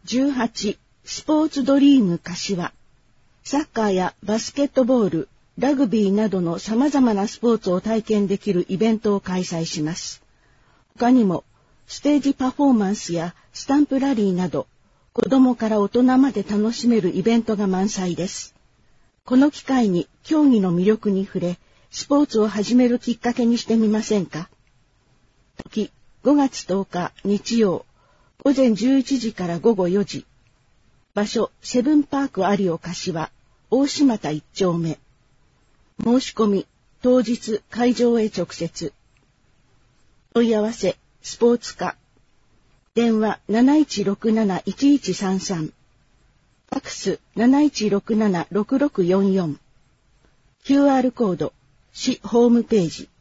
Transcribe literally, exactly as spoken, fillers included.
じゅうはち、スポーツドリーム柏。サッカーやバスケットボール、ラグビーなどの様々なスポーツを体験できるイベントを開催します。他にも、ステージパフォーマンスやスタンプラリーなど、子供から大人まで楽しめるイベントが満載です。この機会に競技の魅力に触れ、スポーツを始めるきっかけにしてみませんか。時、ごがつとおか日曜、午前じゅういちじから午後よじ。場所、セブンパーク有オ柏、大島田一丁目。申し込み、当日会場へ直接。問い合わせ、スポーツ課。電話 なないちろくなないちいちさんさん。ファックス なないちろくななろくろくよんよん。キューアール コード、市ホームページ。